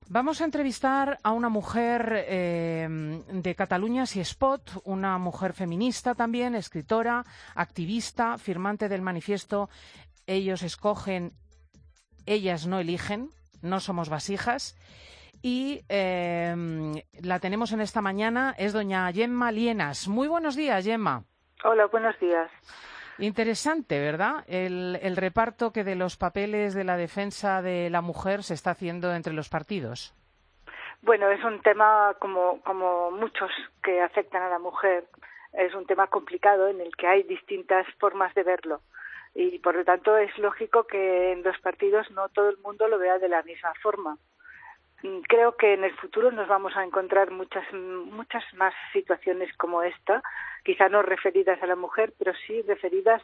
Vamos a entrevistar a una mujer de Cataluña, Si es pot, una mujer feminista también, escritora, activista, firmante del manifiesto Ellos escogen, ellas no eligen, no somos vasijas. Y la tenemos en esta mañana, es doña Gemma Lienas. Muy buenos días, Gemma. Hola, buenos días. Interesante, ¿verdad? El reparto que de los papeles de la defensa de la mujer se está haciendo entre los partidos. Bueno, es un tema como muchos que afectan a la mujer. Es un tema complicado en el que hay distintas formas de verlo. Y por lo tanto es lógico que en los partidos no todo el mundo lo vea de la misma forma. Creo que en el futuro nos vamos a encontrar muchas más situaciones como esta, quizá no referidas a la mujer, pero sí referidas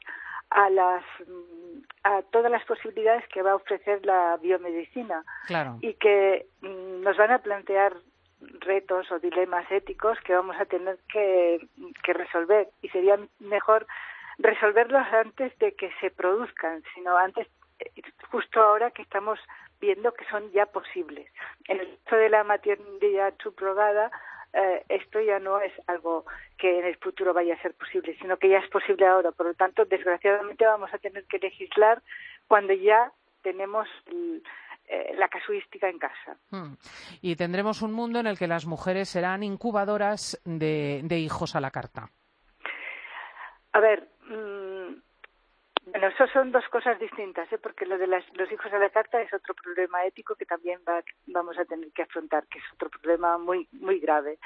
a todas las posibilidades que va a ofrecer la biomedicina. Claro. Y que nos van a plantear retos o dilemas éticos que vamos a tener que resolver, y sería mejor resolverlos antes de que se produzcan, sino antes, justo ahora que estamos viendo que son ya posibles. En el caso de la maternidad subrogada, esto ya no es algo que en el futuro vaya a ser posible, sino que ya es posible ahora. Por lo tanto, desgraciadamente vamos a tener que legislar cuando ya tenemos la casuística en casa. Y tendremos un mundo en el que las mujeres serán incubadoras de hijos a la carta. A ver, bueno, eso son dos cosas distintas, porque lo de los hijos a la carta es otro problema ético que también vamos a tener que afrontar, que es otro problema muy muy grave.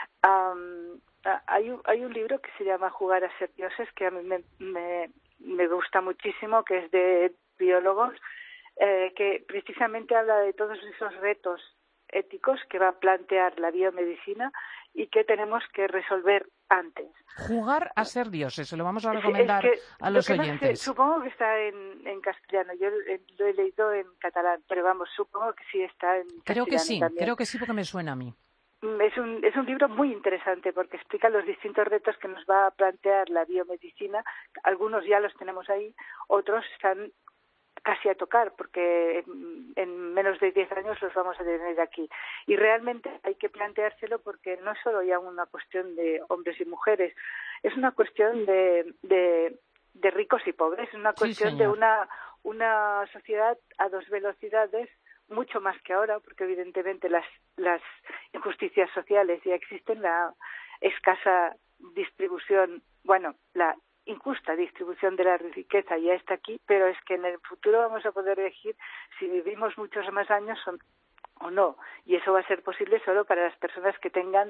Hay un libro que se llama Jugar a ser dioses, que a mí me gusta muchísimo, que es de biólogos, que precisamente habla de todos esos retos éticos que va a plantear la biomedicina y que tenemos que resolver antes. Jugar a ser dioses, se lo vamos a recomendar a los oyentes. No sé, supongo que está en castellano, yo lo he leído en catalán, pero vamos, supongo que sí está en castellano también. Creo que sí, porque me suena a mí. Es un libro muy interesante porque explica los distintos retos que nos va a plantear la biomedicina. Algunos ya los tenemos ahí, otros están casi a tocar, porque en menos de 10 años los vamos a tener aquí. Y realmente hay que planteárselo porque no es solo ya una cuestión de hombres y mujeres, es una cuestión de ricos y pobres, es una cuestión de una sociedad a dos velocidades, mucho más que ahora, porque evidentemente las injusticias sociales ya existen, la escasa distribución, la injusta distribución de la riqueza ya está aquí, pero es que en el futuro vamos a poder elegir si vivimos muchos más años o no, y eso va a ser posible solo para las personas que tengan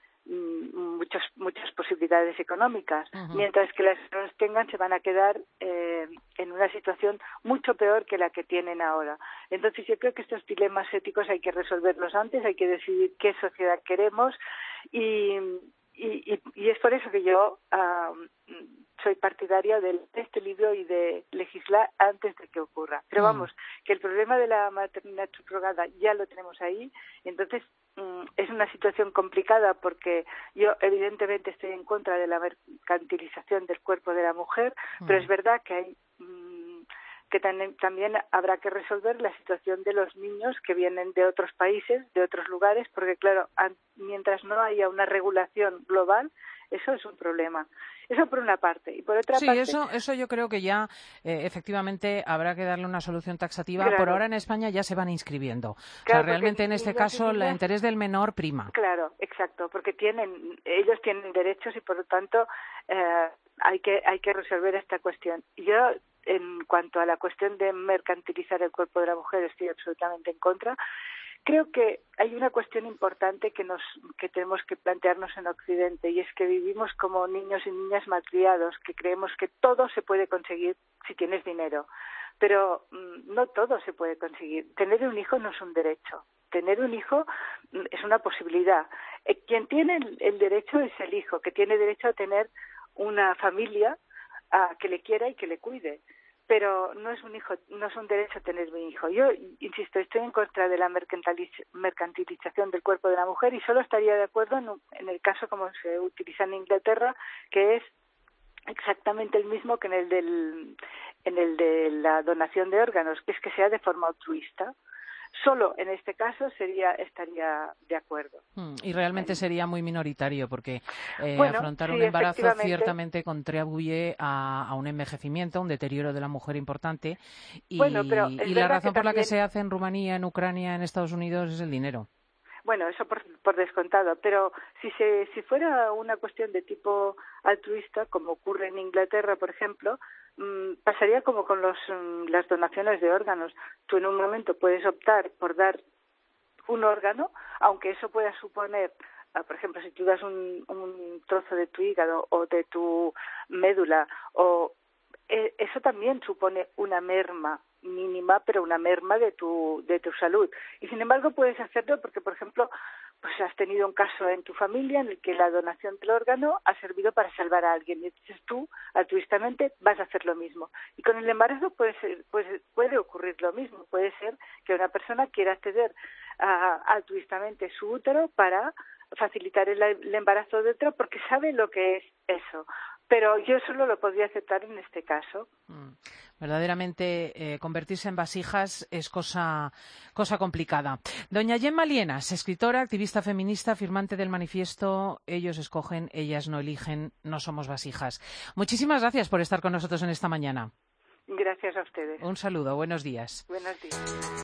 muchas posibilidades económicas, mientras que las que no las tengan se van a quedar en una situación mucho peor que la que tienen ahora. Entonces yo creo que estos dilemas éticos hay que resolverlos antes, hay que decidir qué sociedad queremos y es por eso que yo soy partidaria de este libro y de legislar antes de que ocurra. Pero vamos, que el problema de la maternidad subrogada ya lo tenemos ahí, entonces es una situación complicada porque yo evidentemente estoy en contra de la mercantilización del cuerpo de la mujer, pero es verdad que hay que también habrá que resolver la situación de los niños que vienen de otros países, de otros lugares, porque claro, mientras no haya una regulación global, eso es un problema. Eso por una parte. Y por otra parte... Sí, eso yo creo que ya efectivamente habrá que darle una solución taxativa. Claro. Por ahora en España ya se van inscribiendo. Claro, o sea, realmente en este caso el interés del menor prima. Claro, exacto, porque ellos tienen derechos y por lo tanto hay que resolver esta cuestión. Yo, en cuanto a la cuestión de mercantilizar el cuerpo de la mujer, estoy absolutamente en contra. Creo que hay una cuestión importante que tenemos que plantearnos en Occidente, y es que vivimos como niños y niñas malcriados, que creemos que todo se puede conseguir si tienes dinero, pero no todo se puede conseguir. Tener un hijo no es un derecho. Tener un hijo es una posibilidad. Quien tiene el derecho es el hijo, que tiene derecho a tener una familia que le quiera y que le cuide. Pero no es un derecho tener un hijo. Yo, insisto, estoy en contra de la mercantilización del cuerpo de la mujer y solo estaría de acuerdo en el caso como se utiliza en Inglaterra, que es exactamente el mismo que en el de la donación de órganos, que es que sea de forma altruista. solo en este caso estaría de acuerdo. Y realmente sería muy minoritario, porque afrontar sí, un embarazo ciertamente contribuye a un envejecimiento, a un deterioro de la mujer importante, y la razón por la que se hace en Rumanía, en Ucrania, en Estados Unidos es el dinero. Bueno, eso por descontado, pero si fuera una cuestión de tipo altruista, como ocurre en Inglaterra, por ejemplo, pasaría como con las donaciones de órganos. Tú en un momento puedes optar por dar un órgano, aunque eso pueda suponer, por ejemplo, si tú das un trozo de tu hígado o de tu médula, eso también supone una merma mínima, pero una merma de tu salud. Y sin embargo puedes hacerlo porque, por ejemplo, pues has tenido un caso en tu familia en el que la donación del órgano ha servido para salvar a alguien, y entonces tú altruistamente vas a hacer lo mismo. Y con el embarazo puede ocurrir lo mismo. Puede ser que una persona quiera ceder altruistamente su útero para facilitar el embarazo de otra, porque sabe lo que es eso. Pero yo solo lo podría aceptar en este caso. Verdaderamente, convertirse en vasijas es cosa complicada. Doña Gemma Lienas, escritora, activista feminista, firmante del manifiesto Ellos escogen, ellas no eligen, no somos vasijas. Muchísimas gracias por estar con nosotros en esta mañana. Gracias a ustedes. Un saludo, buenos días. Buenos días.